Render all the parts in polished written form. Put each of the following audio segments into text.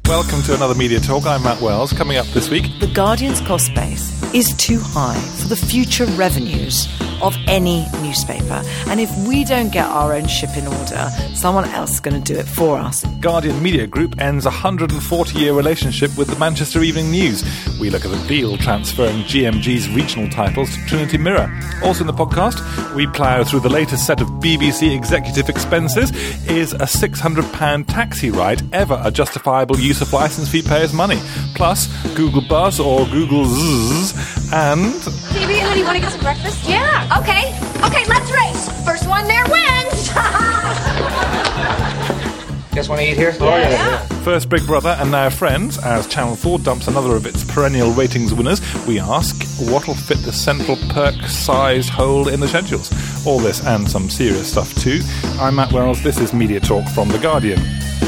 Welcome to another Media Talk. I'm Matt Wells. Coming up this week, The Guardian's cost base is too high for the future revenues of any newspaper. And if we don't get our own ship in order, someone else is going to do it for us. Guardian Media Group ends a 140-year relationship with the Manchester Evening News. We look at a deal transferring GMG's regional titles to Trinity Mirror. Also in the podcast, we plough through the latest set of BBC executive expenses. Is a £600 taxi ride ever a justifiable use of licence fee payers' money? Plus, Google Buzz or Google Zzz, and... Phoebe, honey, want to get some breakfast? Yeah. Okay, let's race. First one there wins. Guys want to eat here? Yeah. First Big Brother and now Friends, as Channel 4 dumps another of its perennial ratings winners, we ask, what'll fit the central perk-sized hole in the schedules? All this and some serious stuff too. I'm Matt Wells, this is Media Talk from The Guardian.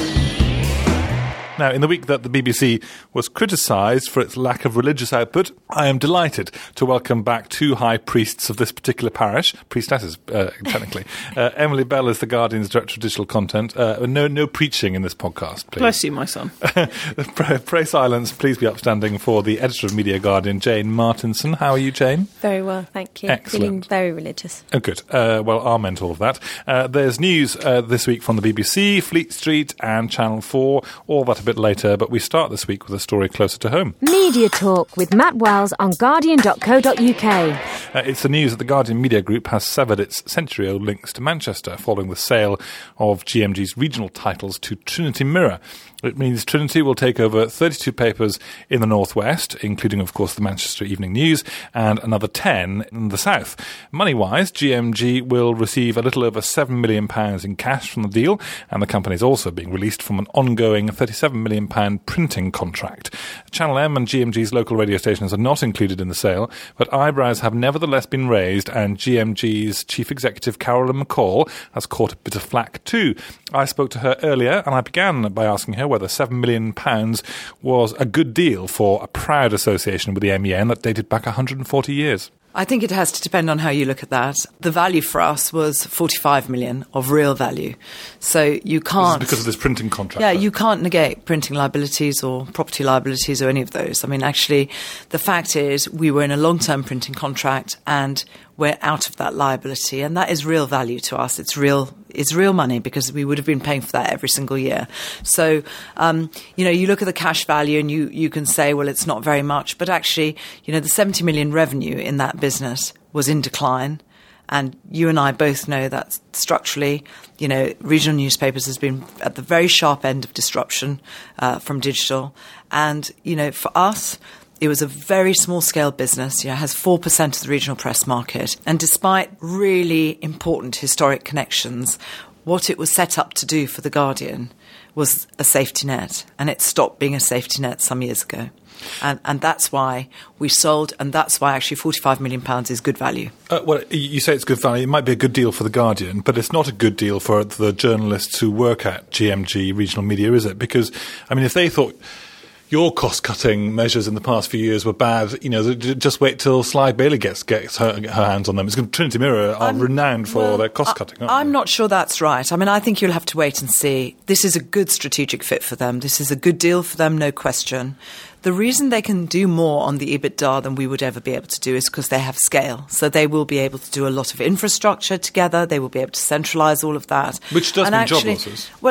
Now, in the week that the BBC was criticised for its lack of religious output, I am delighted to welcome back two high priests of this particular parish, priestesses, technically. Emily Bell is the Guardian's Director of Digital Content. No preaching in this podcast, please. Bless you, my son. Pray silence, please be upstanding for the editor of Media Guardian, Jane Martinson. How are you, Jane? Very well, thank you. Excellent. Feeling very religious. Oh, good. Well, amen to all of that. There's news this week from the BBC, Fleet Street and Channel 4, all that a bit later, but we start this week with a story closer to home. Media Talk with Matt Wells on Guardian.co.uk. It's the news that the Guardian Media Group has severed its century-old links to Manchester following the sale of GMG's regional titles to Trinity Mirror. It means Trinity will take over 32 papers in the northwest, including, of course, the Manchester Evening News, and another 10 in the south. Money-wise, GMG will receive a little over £7 million in cash from the deal, and the company is also being released from an ongoing £37 million printing contract. Channel M and GMG's local radio stations are not included in the sale, but eyebrows have nevertheless been raised, and GMG's chief executive, Carolyn McCall, has caught a bit of flack too. I spoke to her earlier, and I began by asking her whether £7 million was a good deal for a proud association with the MEN that dated back 140 years. I think it has to depend on how you look at that. The value for us was 45 million of real value. So you can't... This is because of this printing contract. Yeah, though. you can't negate printing liabilities or property liabilities or any of those. I mean, actually, the fact is we were in a long-term printing contract and we're out of that liability, and that is real value to us. It's real money because we would have been paying for that every single year. So, you look at the cash value and you can say, well, it's not very much, but actually, the 70 million revenue in that business was in decline. And you and I both know that structurally, regional newspapers has been at the very sharp end of disruption from digital. And, for us, it was a very small-scale business, has 4% of the regional press market. And despite really important historic connections, what it was set up to do for The Guardian was a safety net. And it stopped being a safety net some years ago. And that's why we sold, and that's why actually £45 million is good value. Well, you say it's good value. It might be a good deal for The Guardian, but it's not a good deal for the journalists who work at GMG Regional Media, is it? Because, if they thought... your cost-cutting measures in the past few years were bad. Just wait till Sly Bailey gets her hands on them. It's Trinity Mirror are renowned for their cost-cutting. I'm not sure that's right. I think you'll have to wait and see. This is a good strategic fit for them. This is a good deal for them, no question. The reason they can do more on the EBITDA than we would ever be able to do is because they have scale. So they will be able to do a lot of infrastructure together. They will be able to centralise all of that. Which does mean job losses. Well,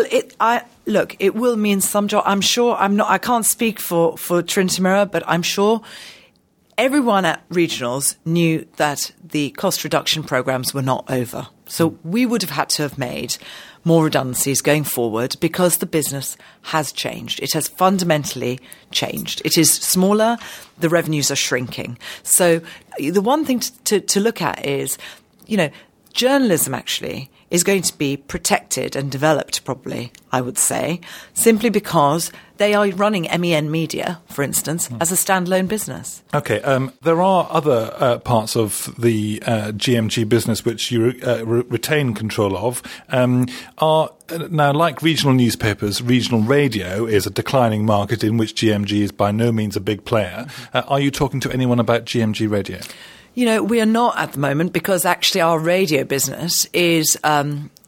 it will mean some job. I'm sure. I can't speak for Trinity Mirror, but I'm sure everyone at regionals knew that the cost reduction programs were not over. So we would have had to have made more redundancies going forward because the business has changed. It has fundamentally changed. It is smaller. The revenues are shrinking. So the one thing to look at is, journalism actually is going to be protected and developed probably, I would say, simply because they are running MEN Media, for instance, as a standalone business. Okay, there are other parts of the GMG business which you retain control of. Now, like regional newspapers, regional radio is a declining market in which GMG is by no means a big player. Are you talking to anyone about GMG Radio? We are not at the moment because actually our radio business is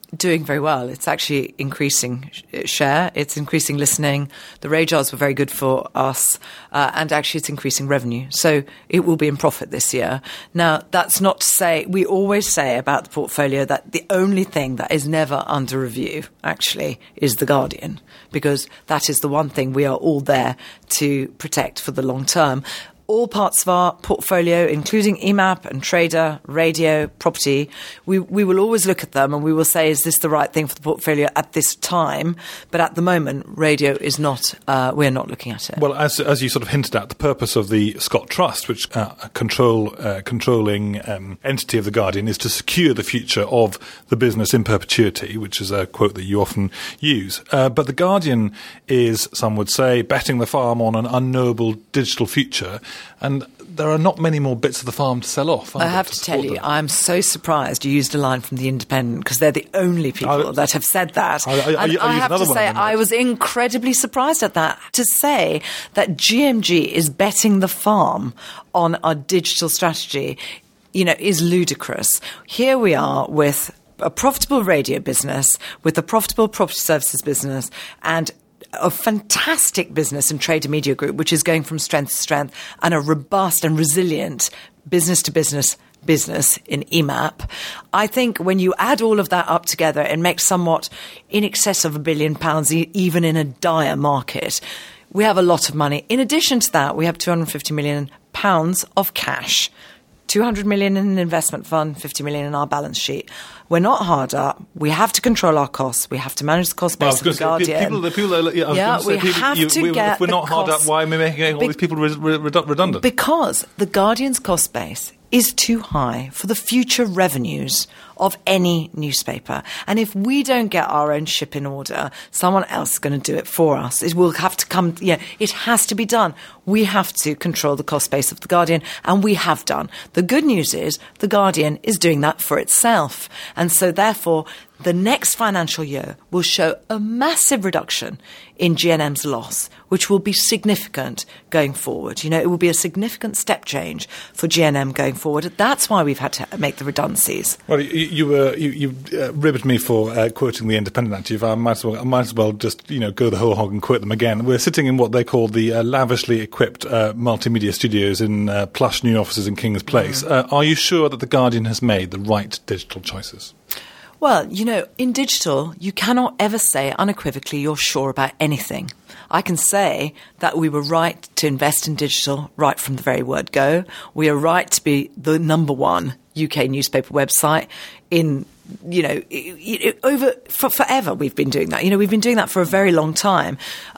doing very well. It's actually increasing share. It's increasing listening. The radars were very good for us, and actually it's increasing revenue. So it will be in profit this year. Now, that's not to say, we always say about the portfolio that the only thing that is never under review, actually, is The Guardian, because that is the one thing we are all there to protect for the long term. All parts of our portfolio, including EMAP and Trader, radio, property, we will always look at them and we will say, is this the right thing for the portfolio at this time? But at the moment, radio is not, we're not looking at it. Well, as you sort of hinted at, the purpose of the Scott Trust, which controlling entity of The Guardian, is to secure the future of the business in perpetuity, which is a quote that you often use. But The Guardian is, some would say, betting the farm on an unknowable digital future. And there are not many more bits of the farm to sell off. I have to tell you, I'm so surprised you used a line from The Independent, because they're the only people that have said that. I have to say, I was incredibly surprised at that. To say that GMG is betting the farm on our digital strategy, is ludicrous. Here we are with a profitable radio business, with a profitable property services business, and a fantastic business in Trader Media Group, which is going from strength to strength, and a robust and resilient business-to-business business in EMAP. I think when you add all of that up together, it makes somewhat in excess of £1 billion, even in a dire market. We have a lot of money. In addition to that, we have £250 million of cash. 200 million in an investment fund, 50 million in our balance sheet. We're not hard up. We have to control our costs. We have to manage the cost base of The Guardian. If we're not hard up, why are we making all these people redundant? Because The Guardian's cost base is too high for the future revenues of any newspaper. And if we don't get our own ship in order, someone else is going to do it for us. It will have to come, it has to be done. We have to control the cost base of The Guardian, and we have done. The good news is The Guardian is doing that for itself. And so therefore, the next financial year will show a massive reduction in GNM's loss, which will be significant going forward. It will be a significant step change for GNM going forward. That's why we've had to make the redundancies. Well, you ribbed me for quoting The Independent. Actually, I might as well just go the whole hog and quote them again. We're sitting in what they call the lavishly equipped multimedia studios in plush new offices in King's Place. Are you sure that The Guardian has made the right digital choices? Well, in digital, you cannot ever say unequivocally you're sure about anything. I can say that we were right to invest in digital right from the very word go. We are right to be the number one UK newspaper website in, forever we've been doing that. We've been doing that for a very long time.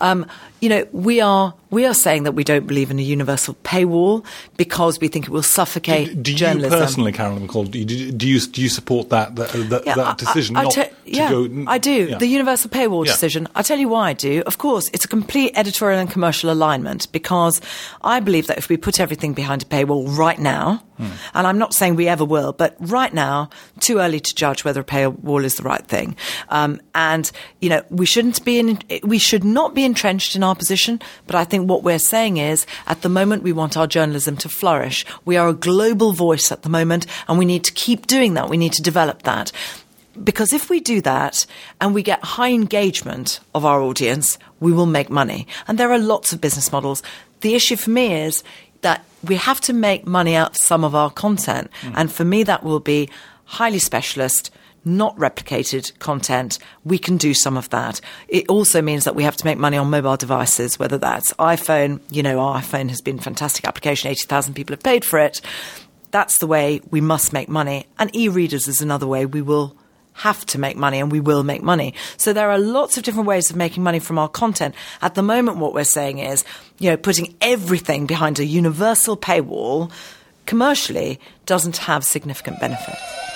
We are saying that we don't believe in a universal paywall because we think it will suffocate journalism. Do you personally, Carolyn McCall, do you support that decision? I do. Yeah. The universal paywall decision. I'll tell you why I do. Of course, it's a complete editorial and commercial alignment, because I believe that if we put everything behind a paywall right now, and I'm not saying we ever will, but right now, too early to judge whether a paywall is the right thing. We should not be entrenched in our position, but I think what we're saying is, at the moment, we want our journalism to flourish. We are a global voice at the moment, and we need to keep doing that. We need to develop that. Because if we do that and we get high engagement of our audience, we will make money. And there are lots of business models. The issue for me is that we have to make money out of some of our content. And for me, that will be highly specialist, not replicated content. We can do some of that. It also means that we have to make money on mobile devices, whether that's iPhone. Our iPhone has been a fantastic application. 80,000 people have paid for it. That's the way we must make money. And e-readers is another way we will have to make money, and we will make money. So there are lots of different ways of making money from our content. At the moment, what we're saying is, putting everything behind a universal paywall commercially doesn't have significant benefit.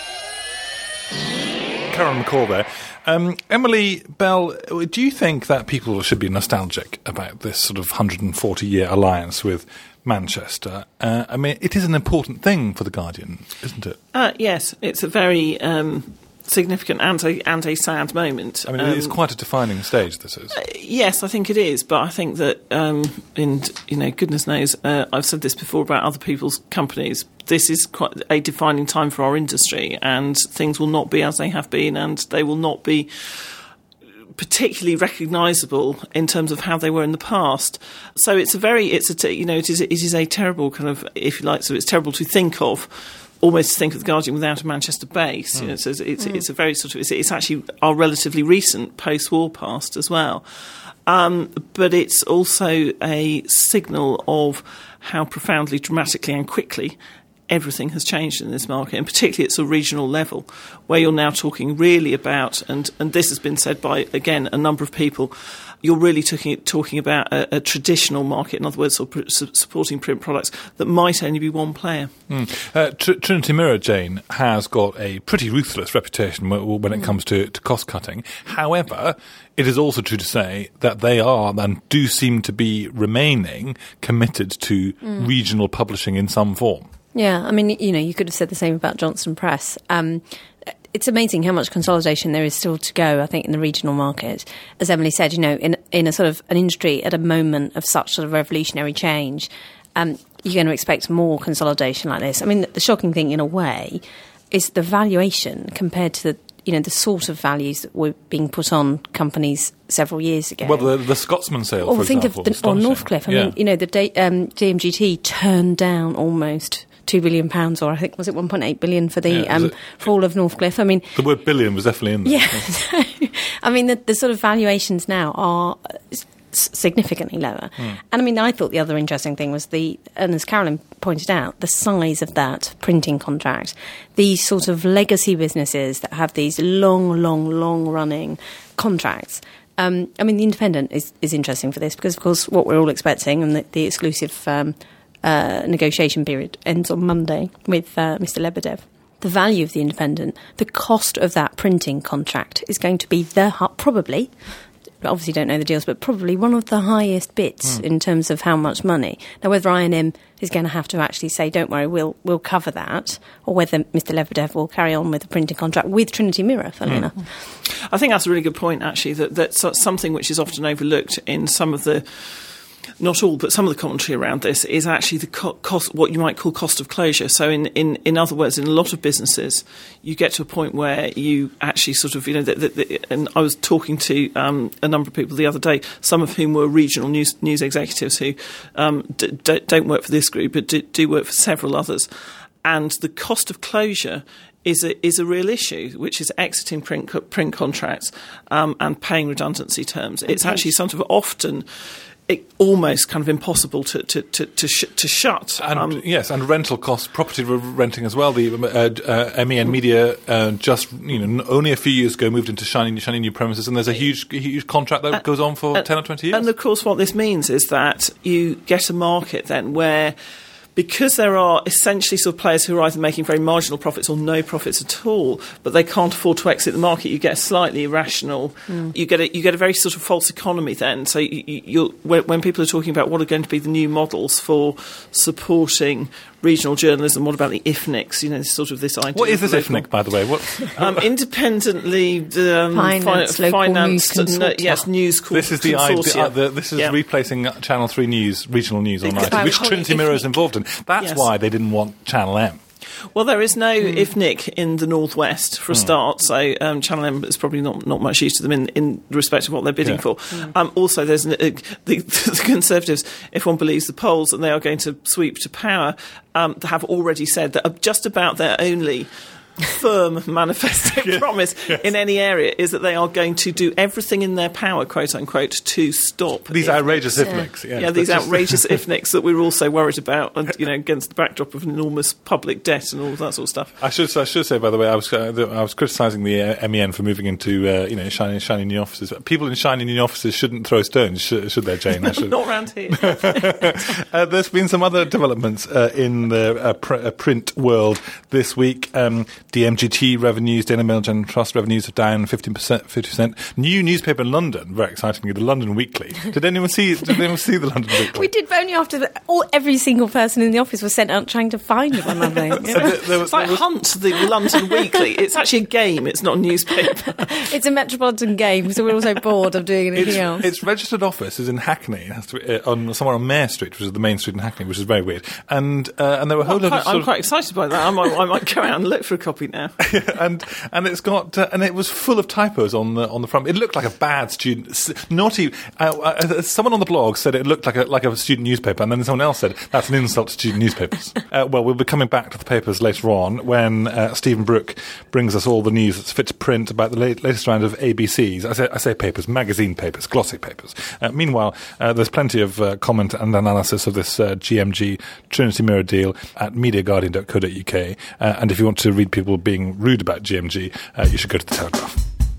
Karen McCall there. Emily Bell, do you think that people should be nostalgic about this sort of 140-year alliance with Manchester? It is an important thing for The Guardian, isn't it? Yes, it's a very significant and a sad moment. I mean, it's quite a defining stage, this is. Yes, I think it is, but I think that, goodness knows, I've said this before about other people's companies, this is quite a defining time for our industry, and things will not be as they have been, and they will not be particularly recognisable in terms of how they were in the past. So it is a terrible kind of, if you like, so it's terrible to think of, almost to think of the Guardian without a Manchester base. You know, so it's a very sort of, it's actually our relatively recent post-war past as well. But it's also a signal of how profoundly, dramatically and quickly everything has changed in this market, and particularly at a regional level, where you're now talking really about, and this has been said by, again, a number of people, you're really talking about a traditional market, in other words, supporting print products that might only be one player. Trinity Mirror, Jane, has got a pretty ruthless reputation when it comes to cost-cutting. However, it is also true to say that they are and do seem to be remaining committed to regional publishing in some form. Yeah, I mean, you could have said the same about Johnston Press. It's amazing how much consolidation there is still to go, I think, in the regional market. As Emily said, in a sort of an industry at a moment of such sort of revolutionary change, you're going to expect more consolidation like this. I mean, the shocking thing, in a way, is the valuation compared to the sort of values that were being put on companies several years ago. Well, the Scotsman sale, for example. Or Northcliffe. I mean, the DMGT turned down almost £2 billion, or I think, was it 1.8 billion for the for all of Northcliffe? I mean, the word billion was definitely in there. Yeah. I mean, the sort of valuations now are significantly lower. And I mean, I thought the other interesting thing was and as Carolyn pointed out, the size of that printing contract. These sort of legacy businesses that have these long running contracts. I mean, The Independent is interesting for this because, of course, what we're all expecting, and the exclusive negotiation period ends on Monday with Mr. Lebedev. The value of The Independent, the cost of that printing contract is going to be probably, obviously don't know the deals, but probably one of the highest bits in terms of how much money. Now, whether I&M is going to have to actually say, don't worry, we'll cover that, or whether Mr. Lebedev will carry on with the printing contract with Trinity Mirror, funnily enough. I think that's a really good point, actually, that's something which is often overlooked in some of the, not all, but some of the commentary around this is actually the cost, what you might call cost of closure. So in other words, in a lot of businesses, you get to a point where you actually sort of, and I was talking to a number of people the other day, some of whom were regional news executives who don't work for this group, but do work for several others. And the cost of closure is a real issue, which is exiting print contracts and paying redundancy terms. It's actually sort of often almost kind of impossible to shut. And yes, and rental costs, property renting as well. The MEN Media just only a few years ago moved into shiny new premises, and there's a huge contract that goes on for 10 or 20 years. And of course, what this means is that you get a market then where, because there are essentially sort of players who are either making very marginal profits or no profits at all, but they can't afford to exit the market, you get a slightly irrational, you get a very sort of false economy then. So when people are talking about what are going to be the new models for supporting regional journalism, what about the IFNICs? Sort of this idea. What is this IFNIC, by the way? Independently financed news consortia. This is the idea. This is replacing Channel 3 News, regional news online, which Trinity Mirror is involved in. That's why they didn't want Channel M. Well, there is no IFNIC in the Northwest for a start, so Channel M is probably not much use to them in respect of what they're bidding for. Also, there's the Conservatives, if one believes the polls, that they are going to sweep to power, have already said that just about their only firm manifesto promise in any area is that they are going to do everything in their power, quote unquote, to stop these outrageous IFNICs. These outrageous IFNICs that we're all so worried about, and against the backdrop of an enormous public debt and all of that sort of stuff. I should say, by the way, I was criticising the MEN for moving into shiny new offices. People in shiny new offices shouldn't throw stones, should they, Jane? Not around here. There's been some other developments in the print world this week. DMGT revenues, Daily Mail General Trust revenues are down 50%. New newspaper in London, very excitingly, the London Weekly. Did anyone see the London Weekly? We did, but only after every single person in the office was sent out trying to find one of them. It's like Hunt, the London Weekly. It's actually a game, it's not a newspaper. It's a metropolitan game, so we're also bored of doing anything else. Its registered office is in Hackney. It has to be somewhere on Mare Street, which is the main street in Hackney, which is very weird. And there were a whole lot of... I'm quite excited by that. I might go out and look for a copy now. and it's got and it was full of typos on the front. It looked like a bad student, naughty. Someone on the blog said it looked like a student newspaper, and then someone else said that's an insult to student newspapers. Well, we'll be coming back to the papers later on when Stephen Brooke brings us all the news that's fit to print about the latest round of ABCs. I say papers, magazine papers, glossy papers. Meanwhile, there's plenty of comment and analysis of this GMG Trinity Mirror deal at MediaGuardian.co.uk. And if you want to read people being rude about GMG, you should go to The Telegraph.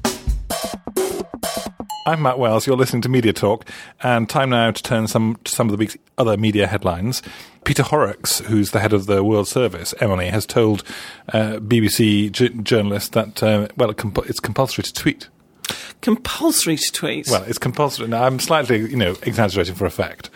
I'm Matt Wells, you're listening to Media Talk, and time now to turn to some of the week's other media headlines. Peter Horrocks, who's the head of the World Service, Emily, has told BBC journalists that, it's compulsory to tweet. Compulsory to tweet? Well, it's compulsory. Now, I'm slightly, exaggerating for effect.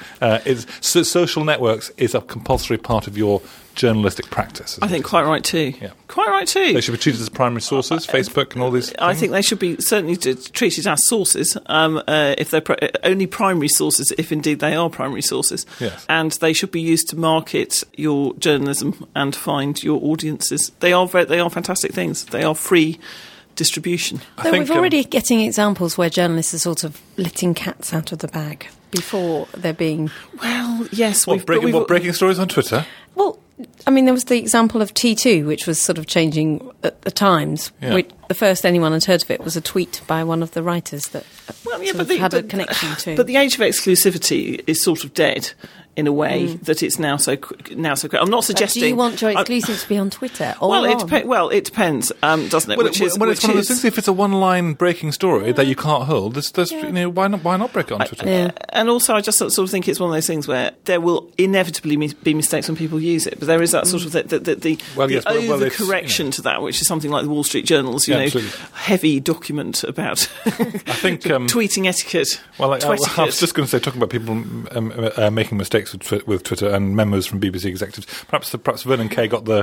Social networks is a compulsory part of your journalistic practice. I think quite right too. Yeah. Quite right too. They should be treated as primary sources, Facebook and all these things. I think they should be certainly treated as sources, if they're only primary sources, if indeed they are primary sources. Yes. And they should be used to market your journalism and find your audiences. They are fantastic things. They are free distribution. Though we're already getting examples where journalists are sort of letting cats out of the bag before they're being... Well, yes. Breaking stories on Twitter? Well, I mean, there was the example of T2, which was sort of changing at the Times. Yeah. The first anyone had heard of it was a tweet by one of the writers that had a connection to. But the age of exclusivity is sort of dead in a way that it's now so quick. I'm not suggesting... Do you want your exclusive to be on Twitter or it depends, doesn't it? It's one of those things. If it's a one-line breaking story that you can't hold, why not break it on Twitter? Yeah. And also, I just sort of think it's one of those things where there will inevitably be mistakes when people use it, but there is that sort of the overcorrection to that, which is something like the Wall Street Journal's heavy document about I think tweeting etiquette. Well, I was just going to say, talking about people making mistakes with Twitter and memos from BBC executives. Perhaps Vernon Kay got the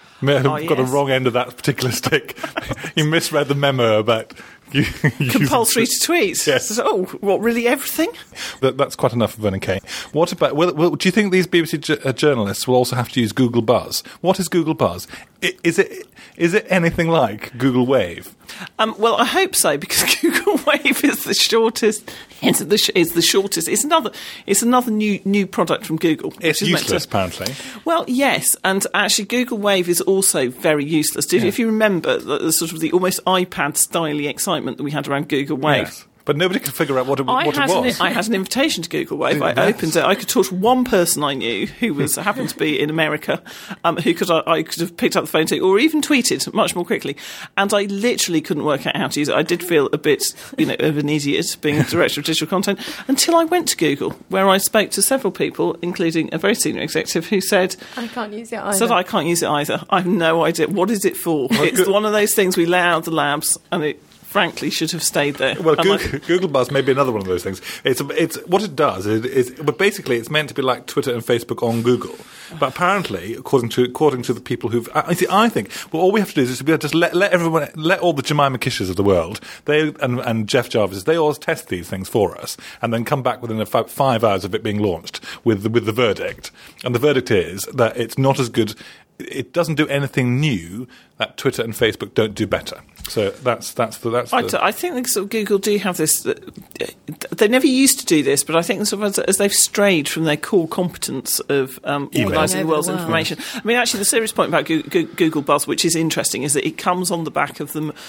wrong end of that particular stick. He misread the memo about compulsory to tweet. Yes. So, what, really everything? That's quite enough for Vernon Kay. What about? Do you think these BBC journalists will also have to use Google Buzz? What is Google Buzz? Is it anything like Google Wave? Well, I hope so, because Google Wave is the shortest. It's the shortest. It's another new product from Google. It's useless, apparently. Well, yes, and actually, Google Wave is also very useless. If you remember the sort of the almost iPad-styley excitement that we had around Google Wave. Yes. But nobody could figure out what it was. I had an invitation to Google Wave. I opened it. I could talk to one person I knew who happened to be in America, who I could have picked up the phone to, or even tweeted much more quickly. And I literally couldn't work out how to use it. I did feel a bit, of an idiot being a director of digital content until I went to Google, where I spoke to several people, including a very senior executive, who said, I can't use it either. Said I can't use it either. I have no idea. What is it for? It's one of those things we lay out of the labs, and it frankly should have stayed there. Well, Google Buzz may be another one of those things. It's what it does but basically it's meant to be like Twitter and Facebook on Google. But apparently, according to the people who've, I think all we have to do is just let all the Jemima Kishas of the world, and Jeff Jarvis, they always test these things for us, and then come back within 5 hours of it being launched with the verdict. And the verdict is that it's not as good. It doesn't do anything new that Twitter and Facebook don't do better. So that's I think sort of Google do have this. They never used to do this, but I think sort of as they've strayed from their core competence of organising the world's information. I mean, actually, the serious point about Google Buzz, which is interesting, is that it comes on the back of them.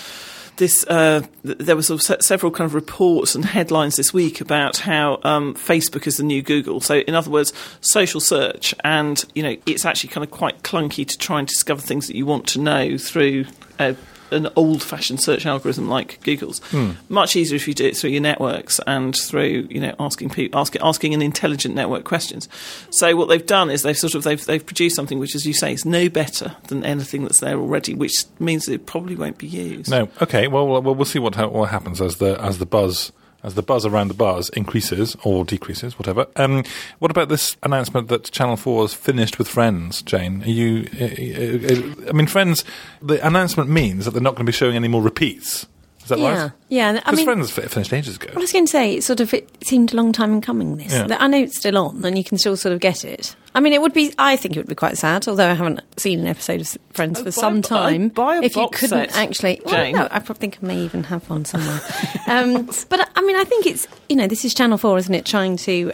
There were sort of several kind of reports and headlines this week about how Facebook is the new Google. So, in other words, social search, and it's actually kind of quite clunky to try and discover things that you want to know through an old-fashioned search algorithm like Google's. Much easier if you do it through your networks and through, asking an intelligent network questions. So what they've done is they've produced something which, as you say, is no better than anything that's there already, which means that it probably won't be used. No. Okay. Well, we'll see what happens as the buzz around the bars increases or decreases, whatever. What about this announcement that Channel 4 has finished with Friends, Jane? Friends, the announcement means that they're not going to be showing any more repeats. Is that right? Yeah. Because Friends finished ages ago. Well, I was going to say, it seemed a long time in coming, this. Yeah. I know it's still on, and you can still sort of get it. I think it would be quite sad, although I haven't seen an episode of Friends for some time. Buy a if you box couldn't set, actually... Jane. Well, no, I probably think I may even have one somewhere. But, I think it's... this is Channel 4, isn't it, trying to...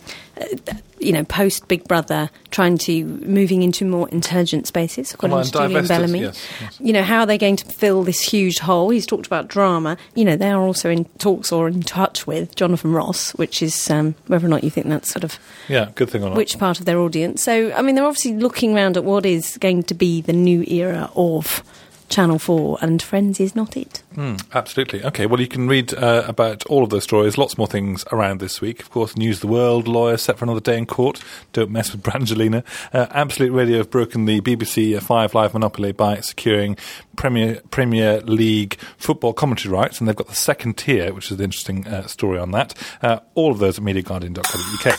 post Big Brother, moving into more intelligent spaces, according to Julian Bellamy. Yes. How are they going to fill this huge hole? He's talked about drama. They are also in talks or in touch with Jonathan Ross, which is whether or not you think that's sort of... Yeah, good thing or not. Which part of their audience. So, they're obviously looking around at what is going to be the new era of Channel 4, and Friends is not it. Absolutely. Okay, well, you can read about all of those stories, lots more things around this week. Of course, News of the World, lawyer set for another day in court. Don't mess with Brangelina. Absolute Radio have broken the BBC 5 Live monopoly by securing Premier League football commentary rights, and they've got the second tier, which is an interesting story on that. All of those at MediaGuardian.co.uk.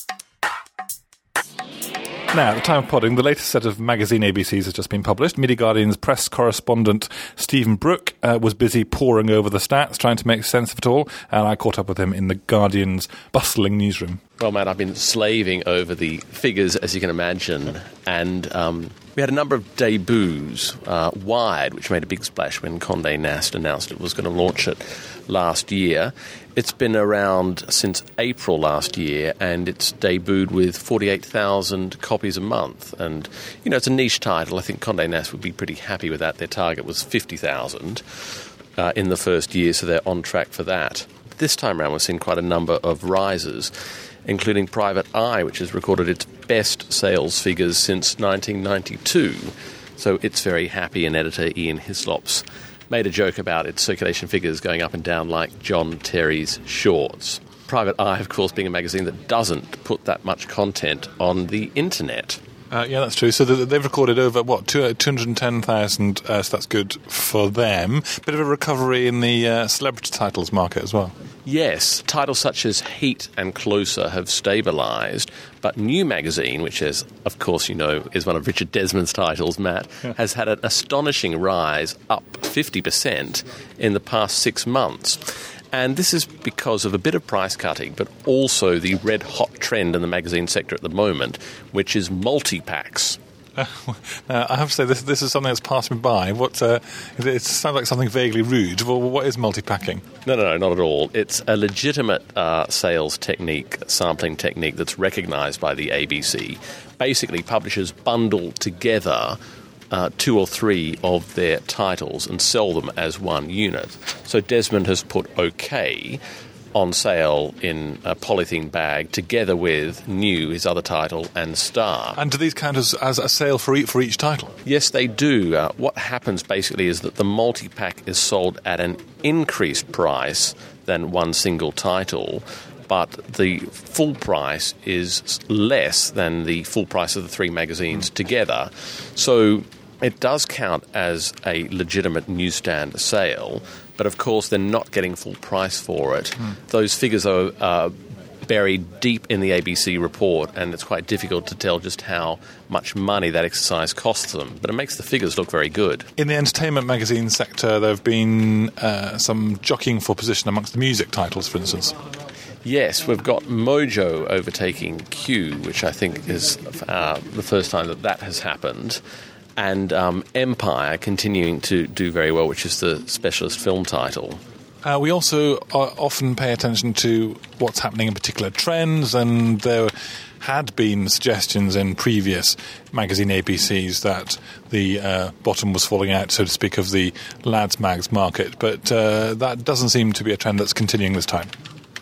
Now, at the time of podding, the latest set of magazine ABCs has just been published. Media Guardian's press correspondent Stephen Brooke was busy poring over the stats, trying to make sense of it all, and I caught up with him in the Guardian's bustling newsroom. Well, Matt, I've been slaving over the figures, as you can imagine, and we had a number of debuts. Wired, which made a big splash when Condé Nast announced it was going to launch it last year. It's been around since April last year, and it's debuted with 48,000 copies a month. And, it's a niche title. I think Condé Nast would be pretty happy with that. Their target was 50,000 in the first year, so they're on track for that. This time around, we've seen quite a number of rises, including Private Eye, which has recorded its best sales figures since 1992. So it's very happy, and editor Ian Hislop's made a joke about its circulation figures going up and down like John Terry's shorts. Private Eye, of course, being a magazine that doesn't put that much content on the internet. Yeah, that's true. So they've recorded over, 210,000, so that's good for them. Bit of a recovery in the celebrity titles market as well. Yes, titles such as Heat and Closer have stabilised, but New Magazine, which is, of course, is one of Richard Desmond's titles, Matt, has had an astonishing rise, up 50% in the past 6 months. And this is because of a bit of price cutting, but also the red-hot trend in the magazine sector at the moment, which is multi-packs. I have to say, this is something that's passed me by. It sounds like something vaguely rude. Well, what is multi-packing? No, not at all. It's a legitimate sales technique, sampling technique that's recognised by the ABC. Basically, publishers bundle together 2 or 3 of their titles and sell them as one unit. So Desmond has put OK on sale in a polythene bag together with New, his other title, and Star. And do these count as a sale for each title? Yes, they do. What happens basically is that the multi-pack is sold at an increased price than one single title, but the full price is less than the full price of the 3 magazines together. So it does count as a legitimate newsstand sale, but of course they're not getting full price for it. Those figures are buried deep in the ABC report, and it's quite difficult to tell just how much money that exercise costs them, but it makes the figures look very good. In the entertainment magazine sector, there have been some jockeying for position amongst the music titles, for instance. Yes, we've got Mojo overtaking Q, which I think is the first time that has happened. And Empire continuing to do very well, which is the specialist film title. We also often pay attention to what's happening in particular trends, and there had been suggestions in previous magazine ABCs that the bottom was falling out, so to speak, of the lads mags market, but that doesn't seem to be a trend that's continuing this time.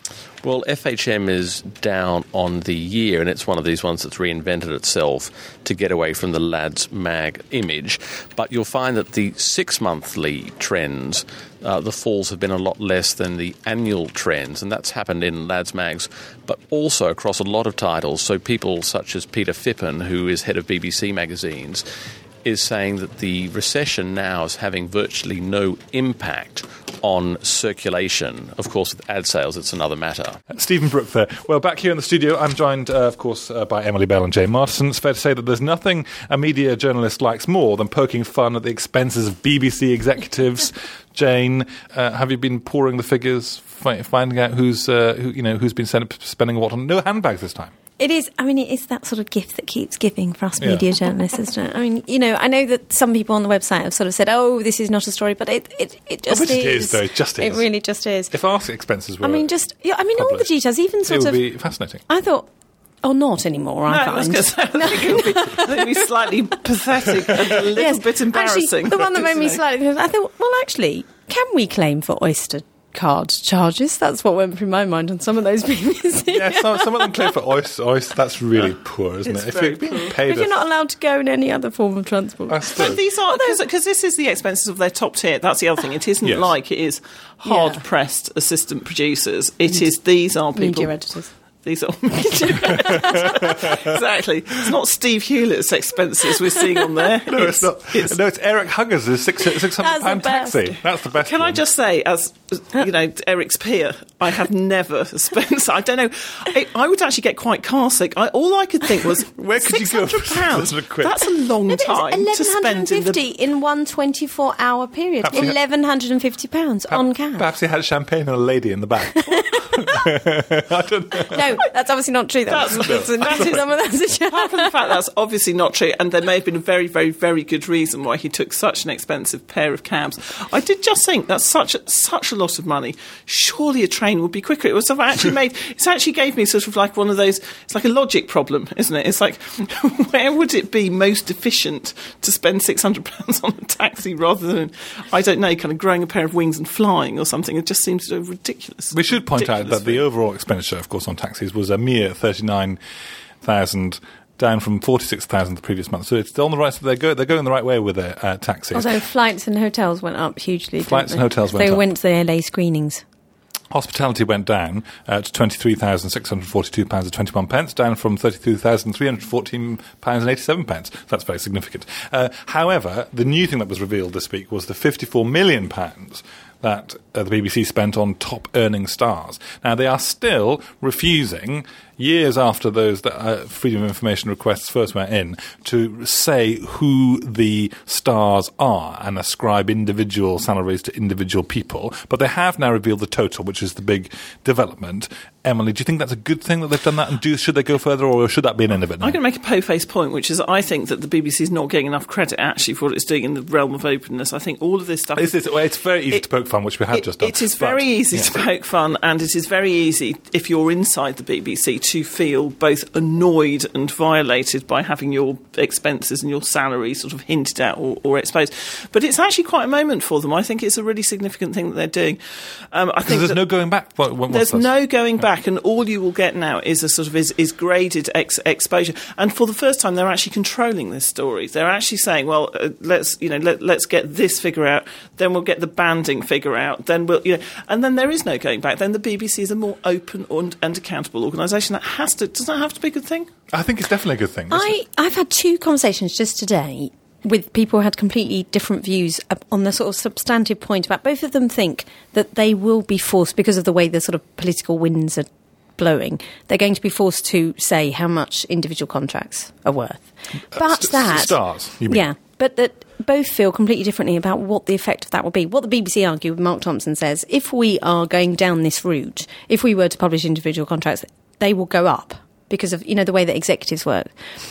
Well, FHM is down on the year, and it's one of these ones that's reinvented itself to get away from the Lads Mag image. But you'll find that the 6-monthly trends, the falls have been a lot less than the annual trends, and that's happened in Lads Mags, but also across a lot of titles. So people such as Peter Phippen, who is head of BBC Magazines, is saying that the recession now is having virtually no impact on circulation. Of course, with ad sales, it's another matter. Stephen Brooke there. Well, back here in the studio, I'm joined, of course, by Emily Bell and Jane Martison. It's fair to say that there's nothing a media journalist likes more than poking fun at the expenses of BBC executives. Jane, have you been pouring the figures, finding out who's been spending what on? No handbags this time. It is. I mean, it is that sort of gift that keeps giving for us media journalists, isn't it? I mean, I know that some people on the website have sort of said, "Oh, this is not a story," but it just is. It is, though. It just is. It really just is. If our expenses were, all the details, even sort it of, would be fascinating. I thought. Or not anymore, I find. I was going to say, I think it would be slightly pathetic and a little bit embarrassing. Actually, the one that made me slightly... I thought, well, actually, can we claim for Oyster card charges? That's what went through my mind on some of those BBC. Yeah, some of them claim for Oyster. That's really poor, isn't it? If you're being paid... If you're not allowed to go in any other form of transport. But these are... Because this is the expenses of their top tier. That's the other thing. It isn't like it is hard-pressed assistant producers. It is... These are people... Media editors. These are exactly. It's not Steve Hewlett's expenses we're seeing on there. No, it's not. No, it's Eric Huggers' £600 taxi. That's the best. Can one. I just say, as Eric's peer, I have never spent. I don't know. I would actually get quite car sick. All I could think was, where could you go for £600? That's a long time to spend in one 24-hour period. £1,150 on cab. Perhaps he had champagne and a lady in the back. I don't know. No, that's obviously not true. Apart from the fact that's obviously not true, and there may have been a very, very, very good reason why he took such an expensive pair of cabs. I did just think that's such a lot of money. Surely a train would be quicker. It actually gave me sort of like one of those. It's like a logic problem, isn't it? It's like, where would it be most efficient to spend £600 on a taxi rather than, I don't know, kind of growing a pair of wings and flying or something? It just seems sort of ridiculous. We should point out that the overall expenditure, of course, on taxis was a mere 39,000, down from 46,000 the previous month. So it's on the right. So they're going the right way with their taxis. Although flights and hotels went up hugely. Flights and hotels went up. They went to the LA screenings. Hospitality went down to £23,642 and 21 pence, down from £32,314 and 87 pence. That's very significant. However, the new thing that was revealed this week was the £54 million that the BBC spent on top earning stars. Now, they are still refusing, years after those Freedom of Information requests first went in, to say who the stars are and ascribe individual salaries to individual people. But they have now revealed the total, which is the big development. Emily, do you think that's a good thing that they've done that? And should they go further, or should that be an end of it now? I'm going to make a po-faced point, which is I think that the BBC is not getting enough credit, actually, for what it's doing in the realm of openness. I think all of this stuff... It's very easy to poke fun, which we have just done. It is very easy to poke fun, and it is very easy, if you're inside the BBC, to feel both annoyed and violated by having your expenses and your salary sort of hinted at or exposed. But it's actually quite a moment for them. I think it's a really significant thing that they're doing. I think there's no going back. There's no going back, and all you will get now is a sort of is graded exposure. And for the first time, they're actually controlling this story. They're actually saying, well, let's get this figure out, then we'll get the banding figure out, then and then there is no going back. Then the BBC is a more open and accountable organisation. Does that have to be a good thing? I think it's definitely a good thing. I've had two conversations just today with people who had completely different views on the sort of substantive point about both of them think that they will be forced, because of the way the sort of political winds are blowing, they're going to be forced to say how much individual contracts are worth. But stars, you mean? Yeah, but that both feel completely differently about what the effect of that will be. What the BBC argue, Mark Thompson says, if we are going down this route, if we were to publish individual contracts, they will go up because of, the way that executives work.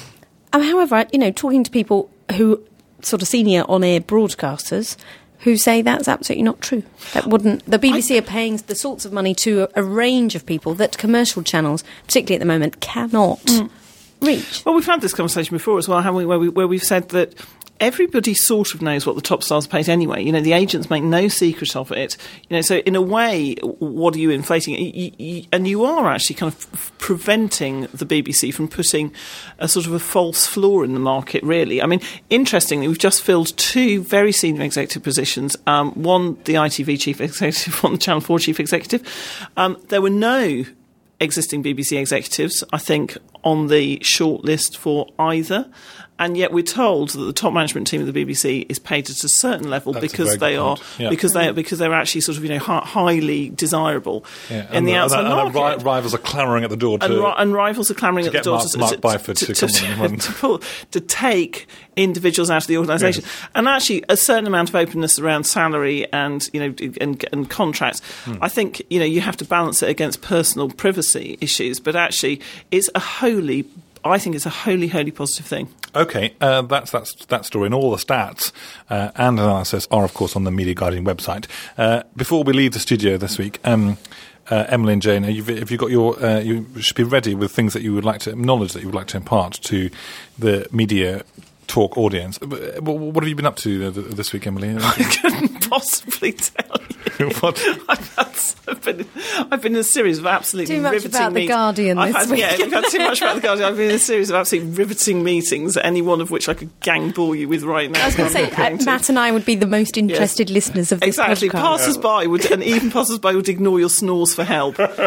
However, talking to people who sort of senior on-air broadcasters who say that's absolutely not true. That wouldn't. The BBC are paying the sorts of money to a range of people that commercial channels, particularly at the moment, cannot reach. Well, we've had this conversation before as well, haven't we? Where we've said that everybody sort of knows what the top stars are paid anyway. You know, the agents make no secret of it. You know, so in a way, what are you inflating? And you are actually kind of preventing the BBC from putting a sort of a false floor in the market, really. I mean, interestingly, we've just filled 2 very senior executive positions, one the ITV chief executive, one the Channel 4 chief executive. There were no existing BBC executives, I think, on the short list for either. And yet we're told that the top management team of the BBC is paid at a certain level because they are because they're actually sort of, you know, highly desirable in the outside market. And rivals are clamouring at the door and rivals are clamouring at the door Mark Byford to take individuals out of the organisation. And actually, a certain amount of openness around salary and, you know, and contracts. I think, you know, you have to balance it against personal privacy issues, but actually, I think it's a wholly positive thing. Okay, that's that story, and all the stats and analysis are, of course, on the Media Guardian website. Before we leave the studio this week, Emily and Jane, have you got your? You should be ready with things that you would like to knowledge that you would like to impart to the Media Talk audience. What have you been up to this week, Emily? I couldn't possibly tell you. What? I've been in a series of absolutely too much riveting about the Guardian this week. Yeah, I've had too much about the Guardian. I've been in a series of absolutely riveting meetings, any one of which I could gang bore you with right now. I was going to say, Matt and I would be the most interested listeners of this exactly. podcast. Passers-by would ignore your snores for help. What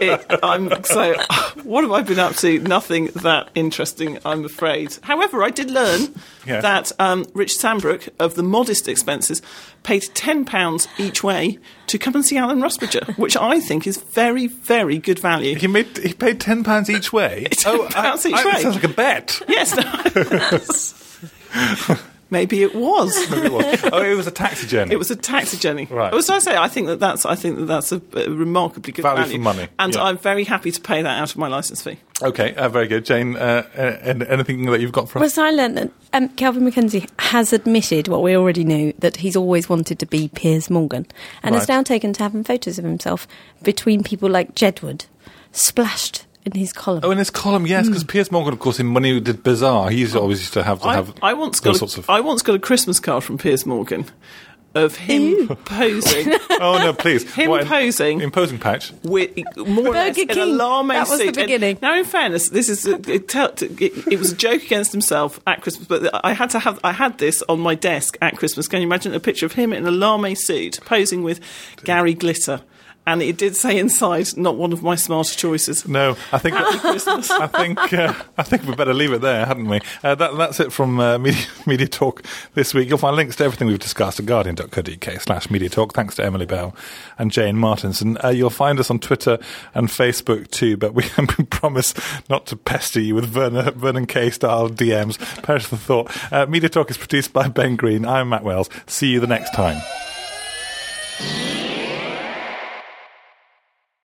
have I been up to? Nothing that interesting, I'm afraid. However, I did learn that Richard Sambrook, of the modest expenses, paid £10 each way to come and see Alan Rusbridger, which I think is very, very good value. He paid £10 each way? £10 each way. It sounds like a bet. Yes. Maybe it was. Oh, it was a taxi journey. It was a taxi journey. Right. As I say, I think that's a remarkably good value for money. And I'm very happy to pay that out of my licence fee. Okay, very good. Jane, anything that you've got for us? Well, so I learned that Kelvin Mackenzie has admitted what we already knew, that he's always wanted to be Piers Morgan, and has now taken to having photos of himself between people like Jedward, splashed in his column. Oh, in his column, yes, because Piers Morgan, of course, when he did Bizarre, he always used to have I once got a Christmas card from Piers Morgan of him posing. Oh no, please! Posing in posing patch with more or less in a lame suit. That was the beginning. Now, in fairness, this is it was a joke against himself at Christmas, but I had this on my desk at Christmas. Can you imagine a picture of him in a lame suit posing with Gary Glitter? And it did say inside, not one of my smarter choices. No, I think we better leave it there, hadn't we? That's it from Media Talk this week. You'll find links to everything we've discussed at guardian.co.uk/Media Talk. Thanks to Emily Bell and Jane Martinson. You'll find us on Twitter and Facebook too, but we promise not to pester you with Vernon Kay style DMs. Perish the thought. Media Talk is produced by Ben Green. I'm Matt Wells. See you the next time.